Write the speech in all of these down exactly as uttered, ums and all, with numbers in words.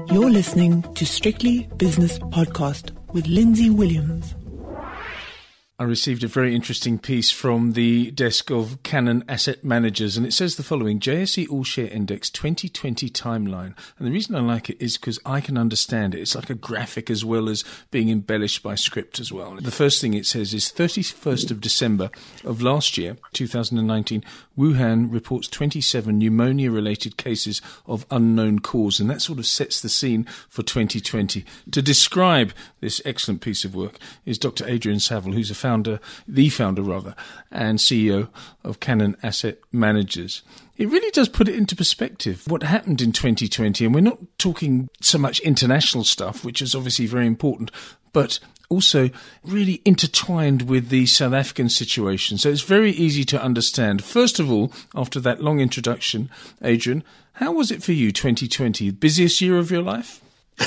You're listening to Strictly Business Podcast with Lindsay Williams. I received a very interesting piece from the desk of Cannon Asset Managers, and it says the following: J S E All Share Index twenty twenty timeline. And the reason I like it is because I can understand it. It's like a graphic as well as being embellished by script as well. The first thing it says is thirty-first of December of last year, two thousand nineteen, Wuhan reports twenty-seven pneumonia-related cases of unknown cause, and that sort of sets the scene for twenty twenty. To describe this excellent piece of work is Doctor Adrian Saville, who's a founder, the founder rather, and C E O of Cannon Asset Managers. It really does put it into perspective, what happened in twenty twenty, and we're not talking so much international stuff, which is obviously very important, but also really intertwined with the South African situation. So it's very easy to understand. First of all, after that long introduction, Adrian, how was it for you, twenty twenty? Busiest year of your life?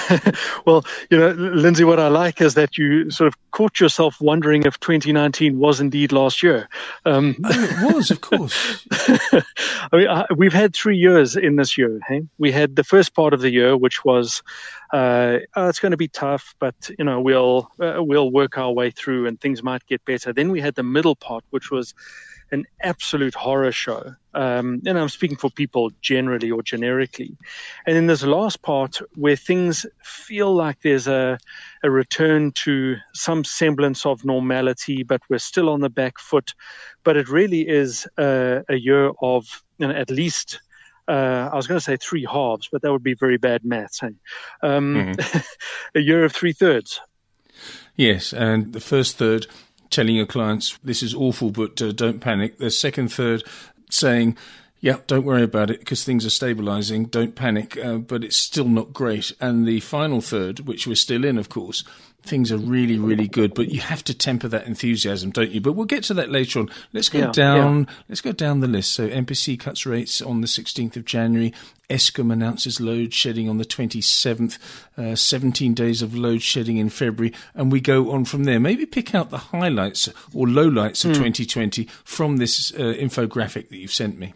Well, you know, Lindsay, what I like is that you sort of caught yourself wondering if twenty nineteen was indeed last year. Um, oh, it was, of course. I mean, I, we've had three years in this year. Hey? We had the first part of the year, which was, uh, oh, it's going to be tough, but, you know, we'll, uh, we'll work our way through and things might get better. Then we had the middle part, which was an absolute horror show. Um, and I'm speaking for people generally or generically. And then there's the last part where things feel like there's a, a return to some semblance of normality, but we're still on the back foot. But it really is a, a year of, you know, at least, uh, I was going to say three halves, but that would be very bad maths. Hey? Um, mm-hmm. A year of three thirds. Yes, and the first third, telling your clients, this is awful, but uh, don't panic. The second third, saying, yeah, don't worry about it because things are stabilizing, don't panic, uh, but it's still not great. And the final third, which we're still in, of course, things are really, really good, but you have to temper that enthusiasm, don't you? But we'll get to that later on. Let's go yeah, down. Yeah. Let's go down the list. So M P C cuts rates on the sixteenth of January. Eskom announces load shedding on the twenty-seventh. Uh, seventeen days of load shedding in February, and we go on from there. Maybe pick out the highlights or lowlights of mm. twenty twenty from this uh, infographic that you've sent me.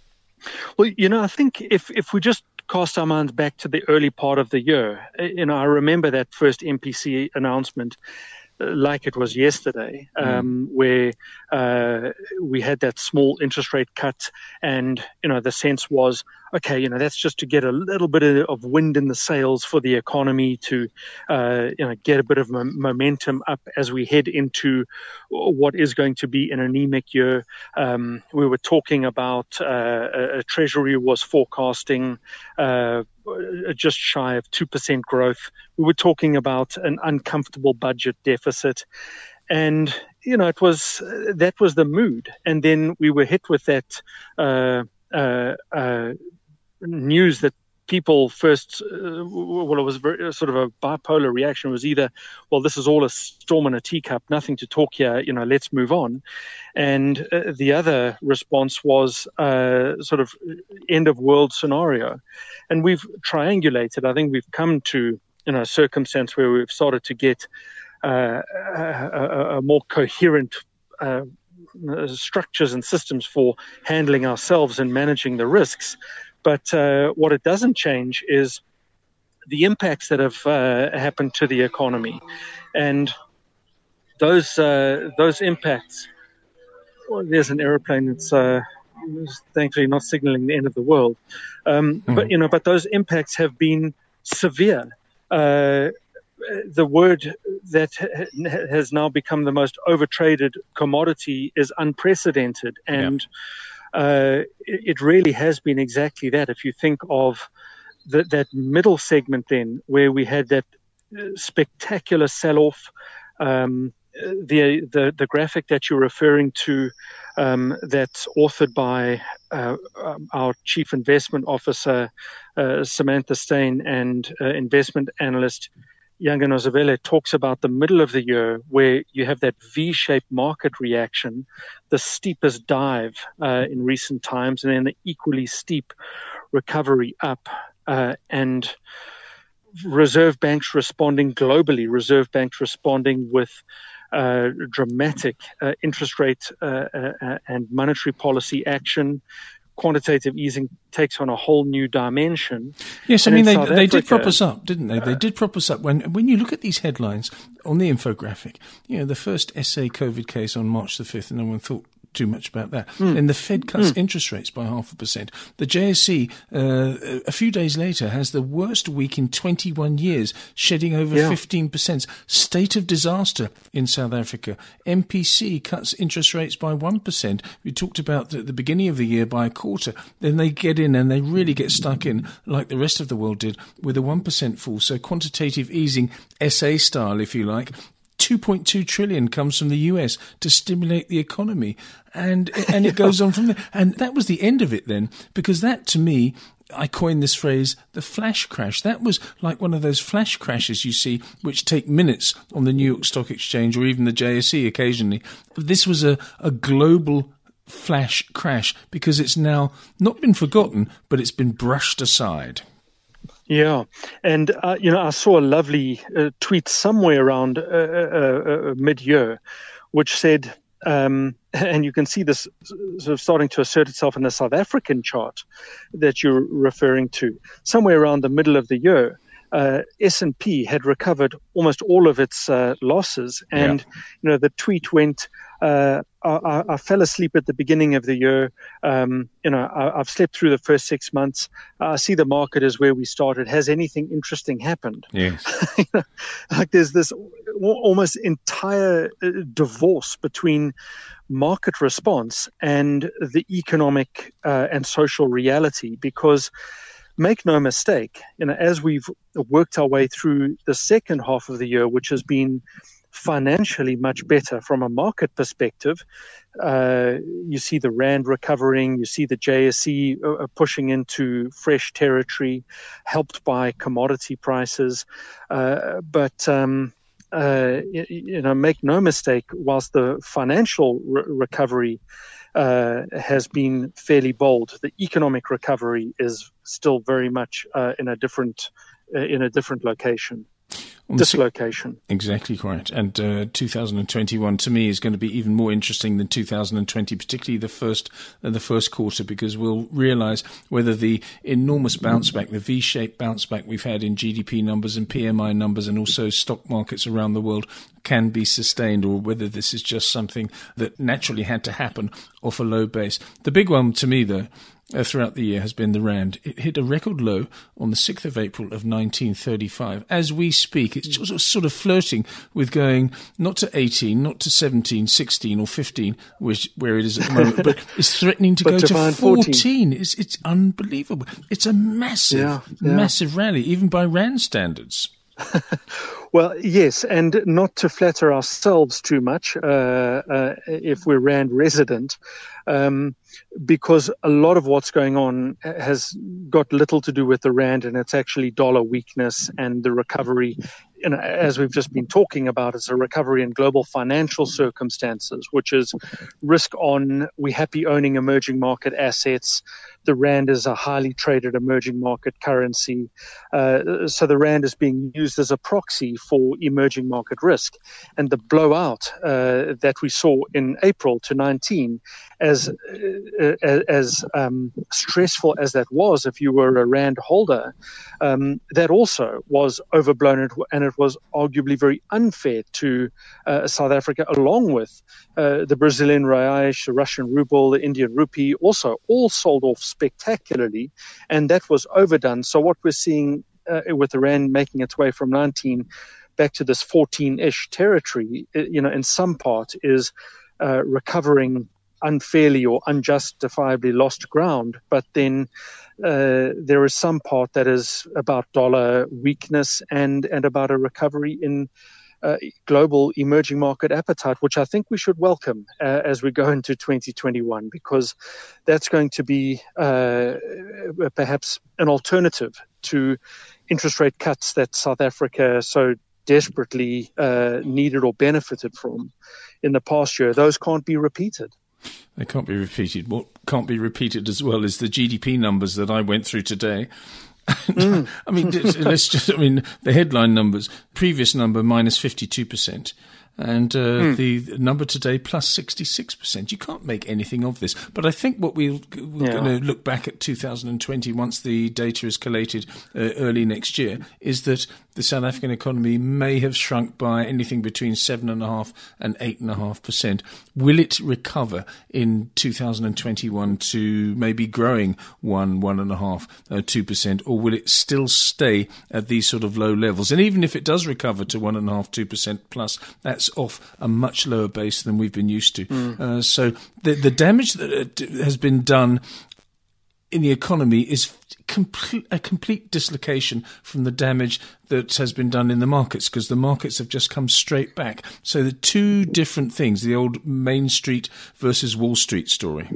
Well, you know, I think if if we just cast our minds back to the early part of the year, you know, I remember that first M P C announcement uh, like it was yesterday, um, mm. where uh, we had that small interest rate cut, and, you know, the sense was, okay, you know, that's just to get a little bit of wind in the sails for the economy to, uh, you know, get a bit of m- momentum up as we head into what is going to be an anemic year. Um, we were talking about uh, a, a Treasury was forecasting uh, just shy of two percent growth. We were talking about an uncomfortable budget deficit. And, you know, it was, uh, that was the mood. And then we were hit with that, uh, uh, uh, news that people first, uh, well, it was very, sort of a bipolar reaction. It was either, well, this is all a storm in a teacup, nothing to talk here, you know, let's move on. And uh, the other response was uh, sort of end of world scenario. And we've triangulated. I think we've come to, you know, a circumstance where we've started to get uh, a, a, a more coherent uh, structures and systems for handling ourselves and managing the risks. But uh, what it doesn't change is the impacts that have uh, happened to the economy, and those uh, those impacts. Well, there's an aeroplane that's uh, thankfully not signaling the end of the world, um, mm-hmm. but you know, but those impacts have been severe. Uh, the word that ha- has now become the most overtraded commodity is unprecedented, and. Yeah. Uh, it, it really has been exactly that. If you think of the, that middle segment then, where we had that spectacular sell-off, um, the, the the graphic that you're referring to, um, that's authored by uh, um, our Chief Investment Officer, uh, Samantha Steyn, and uh, investment analyst Yanga Nozavele, talks about the middle of the year where you have that V-shaped market reaction, the steepest dive uh, in recent times, and then the equally steep recovery up. Uh, and reserve banks responding globally, reserve banks responding with uh, dramatic uh, interest rate uh, uh, and monetary policy action. quantitative easing takes on a whole new dimension. Yes, I and mean, they, South they Africa, did prop us up, didn't they? They did prop us up. When when you look at these headlines on the infographic, you know, the first S A COVID case on March the fifth, and no one thought too much about that. Mm. Then the Fed cuts mm. interest rates by half a percent. The J S E, uh, a few days later, has the worst week in twenty-one years, shedding over yeah. fifteen percent. State of disaster in South Africa. M P C cuts interest rates by one percent. We talked about at the beginning of the year by a quarter. Then they get in and they really get stuck in, like the rest of the world did, with a one percent fall. So quantitative easing, S A style, if you like, two point two trillion comes from the U S to stimulate the economy, and and it goes on from there. And that was the end of it then, because that, to me, I coined this phrase, the flash crash. That was like one of those flash crashes you see, which take minutes on the New York Stock Exchange or even the J S E occasionally. This was a, a global flash crash because it's now not been forgotten, but it's been brushed aside. Yeah, and uh, you know, I saw a lovely uh, tweet somewhere around uh, uh, uh, mid-year, which said, um, and you can see this sort of starting to assert itself in the South African chart that you're referring to. Somewhere around the middle of the year, uh, S and P had recovered almost all of its uh, losses, and yeah. you know, the tweet went, Uh, I, I fell asleep at the beginning of the year. Um, you know, I, I've slept through the first six months. I see the market is where we started. Has anything interesting happened? Yes. You know, like there's this almost entire divorce between market response and the economic uh, and social reality, because make no mistake, you know, as we've worked our way through the second half of the year, which has been financially much better from a market perspective. Uh, you see the Rand recovering, you see the J S E uh, pushing into fresh territory, helped by commodity prices. Uh, but, um, uh, you, you know, make no mistake, whilst the financial re- recovery uh, has been fairly bold, the economic recovery is still very much uh, in a different uh, in a different location. Dislocation. Exactly correct. And uh, two thousand twenty-one to me is going to be even more interesting than two thousand twenty, particularly the first uh, the first quarter, because we'll realise whether the enormous bounce back, the V-shaped bounce back we've had in G D P numbers and P M I numbers and also stock markets around the world can be sustained, or whether this is just something that naturally had to happen off a low base. The big one to me, though, Uh, throughout the year has been the Rand. It hit a record low on the sixth of April of nineteen thirty-five. As we speak, it's just sort of flirting with going not to eighteen, not to seventeen, sixteen or fifteen, which where it is at the moment, but it's threatening to go to, to fourteen. It's, it's unbelievable. It's a massive, yeah, yeah. massive rally, even by Rand standards. Well, yes, and not to flatter ourselves too much, uh, uh, if we're Rand resident, um, because a lot of what's going on has got little to do with the Rand, and it's actually dollar weakness and the recovery. And as we've just been talking about, it's a recovery in global financial circumstances, which is risk on, we're happy owning emerging market assets. The Rand is a highly traded emerging market currency. Uh, so the Rand is being used as a proxy for emerging market risk. And the blowout uh, that we saw in April to nineteen, as uh, as um, stressful as that was if you were a Rand holder, um, that also was overblown, and it was arguably very unfair to uh, South Africa, along with uh, the Brazilian real, the Russian ruble, the Indian rupee, also all sold off spectacularly, and that was overdone. So what we're seeing uh, with the Rand making its way from nineteen back to this fourteen-ish territory, you know, in some part is uh, recovering unfairly or unjustifiably lost ground, but then uh, there is some part that is about dollar weakness and, and about a recovery in uh, global emerging market appetite, which I think we should welcome uh, as we go into twenty twenty-one, because that's going to be uh, perhaps an alternative to interest rate cuts that South Africa so desperately uh, needed or benefited from in the past year. Those can't be repeated. They can't be repeated. What can't be repeated as well is the G D P numbers that I went through today. Mm. I mean, let's just, I mean, the headline numbers, previous number minus fifty-two percent. and uh, mm. the number today plus sixty-six percent. You can't make anything of this. But I think what we'll, we're yeah. going to look back at two thousand twenty, once the data is collated uh, early next year, is that the South African economy may have shrunk by anything between seven point five and eight point five percent. Will it recover in two thousand twenty-one to maybe growing one, one point five, uh, two percent, or will it still stay at these sort of low levels? And even if it does recover to one point five, two percent plus, that's off a much lower base than we've been used to. Mm. Uh, so the, the damage that has been done in the economy is complete, a complete dislocation from the damage that has been done in the markets, because the markets have just come straight back. So the two different things, the old Main Street versus Wall Street story.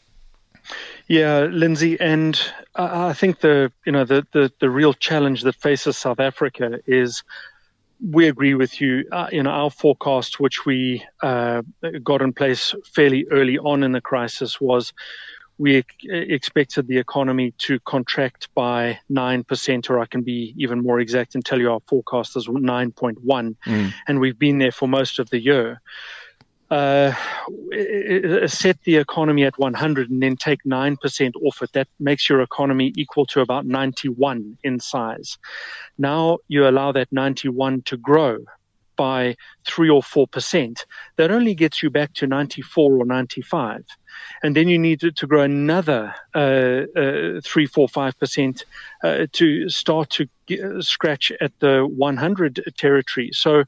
Yeah, Lindsay, and I think the you know the, the, the real challenge that faces South Africa is, we agree with you. Uh, in our forecast, which we uh, got in place fairly early on in the crisis, was we ex- expected the economy to contract by nine percent, or I can be even more exact and tell you our forecast is nine point one, mm. and we've been there for most of the year. Uh, set the economy at one hundred and then take nine percent off it. That makes your economy equal to about ninety-one in size. Now you allow that ninety-one to grow by three or four percent. That only gets you back to ninety-four or ninety-five. And then you need to, to grow another uh, uh, three, four, five percent uh, to start to get, scratch at the one hundred territory. So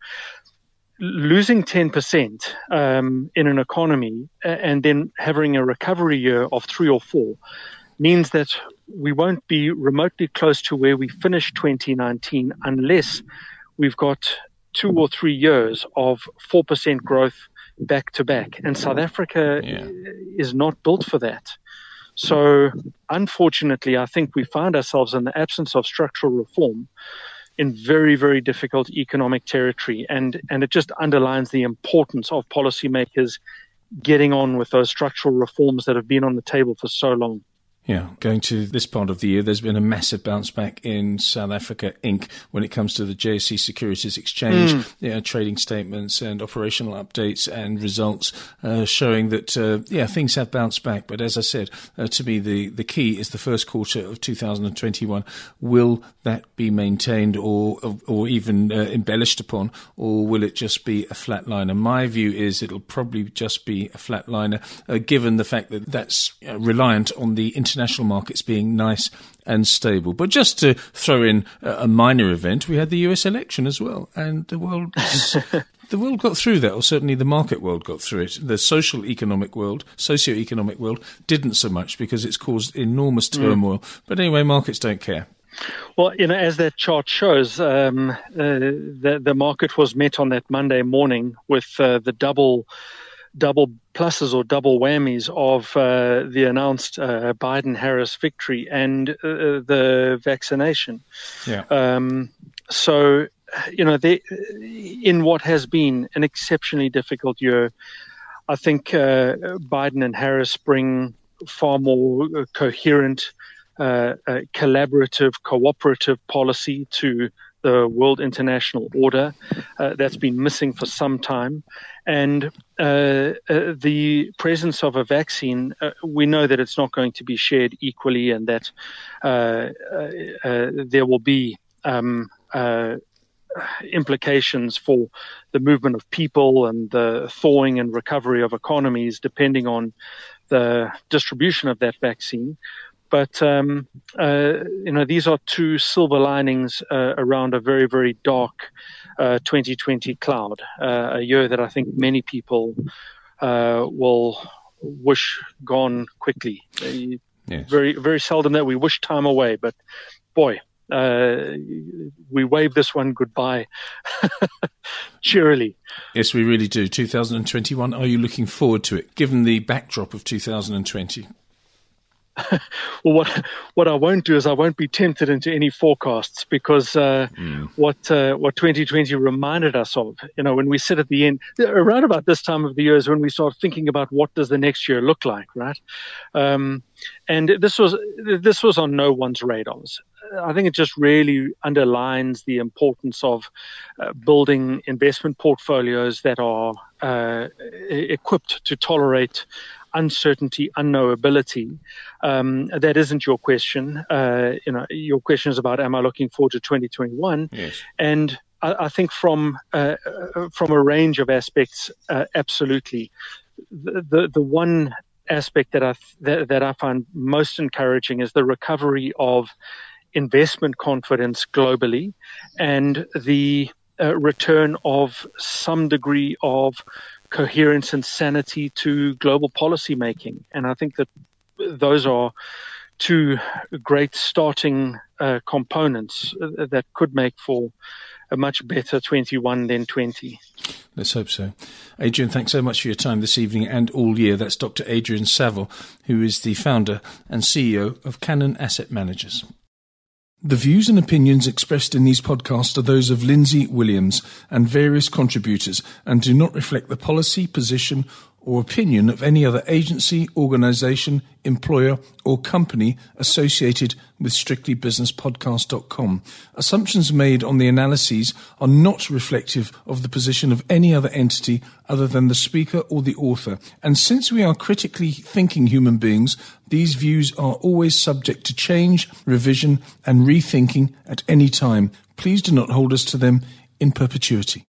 losing ten percent um, in an economy and then having a recovery year of three or four means that we won't be remotely close to where we finished twenty nineteen unless we've got two or three years of four percent growth back to back. And South Africa yeah. is not built for that. So unfortunately, I think we find ourselves in the absence of structural reform in very, very difficult economic territory. And, and it just underlines the importance of policymakers getting on with those structural reforms that have been on the table for so long. Yeah, going to this part of the year, there's been a massive bounce back in South Africa Incorporated when it comes to the J S E Securities Exchange, mm. yeah, trading statements and operational updates and results uh, showing that, uh, yeah, things have bounced back. But as I said, uh, to me, the, the key is the first quarter of two thousand twenty-one. Will that be maintained or or even uh, embellished upon, or will it just be a flatliner? My view is it'll probably just be a flatliner, uh, given the fact that that's uh, reliant on the international International markets being nice and stable. But just to throw in a minor event, we had the U S election as well, and the world the world got through that, or certainly the market world got through it. The social economic world, socio-economic world didn't so much because it's caused enormous turmoil. Mm. But anyway, markets don't care. Well, you know, as that chart shows, um, uh, the, the market was met on that Monday morning with uh, the double double pluses or double whammies of uh, the announced uh, Biden-Harris victory and uh, the vaccination. Yeah. Um, so, you know, they, in what has been an exceptionally difficult year, I think uh, Biden and Harris bring far more coherent, uh, uh, collaborative, cooperative policy to the world international order uh, that's been missing for some time. And uh, uh, the presence of a vaccine, uh, we know that it's not going to be shared equally, and that uh, uh, uh, there will be um, uh, implications for the movement of people and the thawing and recovery of economies depending on the distribution of that vaccine. But, um, uh, you know, these are two silver linings uh, around a very, very dark uh, twenty twenty cloud, uh, a year that I think many people uh, will wish gone quickly. Uh, yes. Very, very seldom that we wish time away, but boy, uh, we wave this one goodbye cheerily. Yes, we really do. two thousand twenty-one, are you looking forward to it, given the backdrop of two thousand twenty? well, what what I won't do is I won't be tempted into any forecasts, because uh, mm. what uh, what twenty twenty reminded us of, you know, when we sit at the end, around about this time of the year is when we start thinking about what does the next year look like, right? Um, and this was this was on no one's radars. I think it just really underlines the importance of uh, building investment portfolios that are uh, equipped to tolerate uncertainty, unknowability. Um, that isn't your question. Uh, you know, your question is about, am I looking forward to twenty twenty-one? Yes. And I, I think from uh, from a range of aspects, uh, absolutely. The, the the one aspect that I that, that I find most encouraging is the recovery of investment confidence globally, and the uh, return of some degree of coherence and sanity to global policy making. And I think that those are two great starting uh, components that could make for a much better twenty-one than twenty. Let's hope so. Adrian, thanks so much for your time this evening and all year. That's Doctor Adrian Saville, who is the founder and C E O of Cannon Asset Managers. The views and opinions expressed in these podcasts are those of Lindsay Williams and various contributors and do not reflect the policy, position or opinion of any other agency, organisation, employer or company associated with strictly business podcast dot com. Assumptions made on the analyses are not reflective of the position of any other entity other than the speaker or the author. And since we are critically thinking human beings, these views are always subject to change, revision and rethinking at any time. Please do not hold us to them in perpetuity.